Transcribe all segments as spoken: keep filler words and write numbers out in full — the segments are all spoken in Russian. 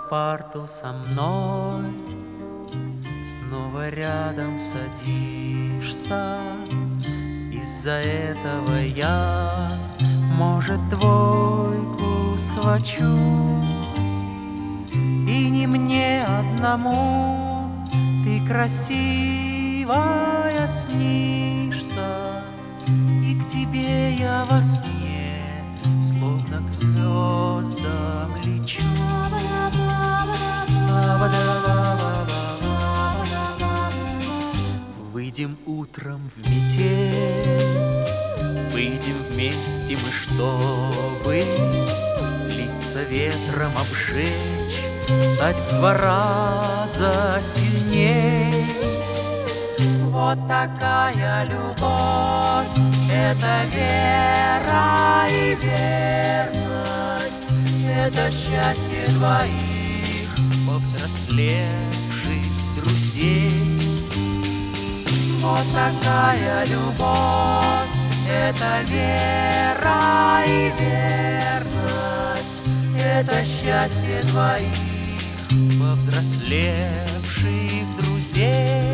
парту со мной, снова рядом садишься. Из-за этого я, может, двойку схвачу. И не мне одному ты красивая снишься, и к тебе я во сне словно к звездам лечу. Выйдем утром в метель, выйдем вместе мы, чтобы лица ветром обжечь, стать в два раза сильней. Вот такая любовь, это вера и верность, это счастье двоих повзрослевших друзей. Вот такая любовь, это вера и верность, это счастье двоих повзрослевших друзей.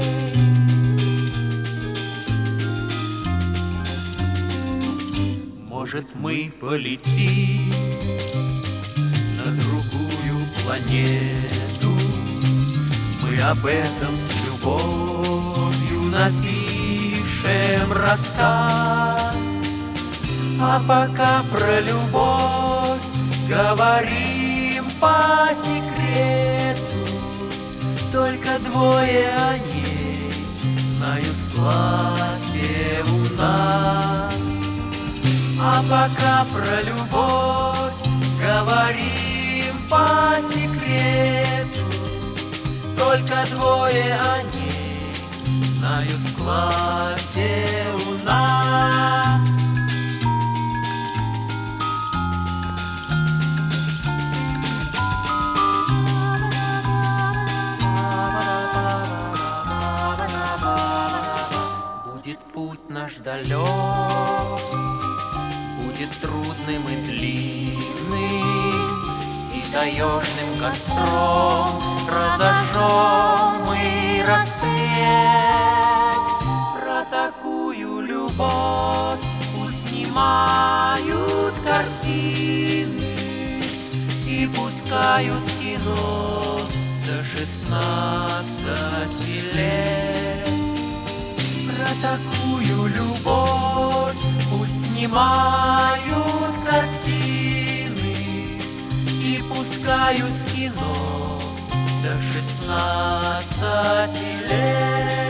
Может, мы полетим на другую планету, мы об этом с любовью напишем рассказ. А пока про любовь говорим по секрету, только двое о ней знают в классе у нас. А пока про любовь говорим по секрету, только двое о ней знают в классе у нас. Будет путь наш далек, будет трудным и длинным, и таежным костром разожжем мы рассвет. Про такую любовь пусть снимают картины и пускают в кино до шестнадцати лет. Про такую любовь пусть снимают картины и пускают в кино до шестнадцати лет.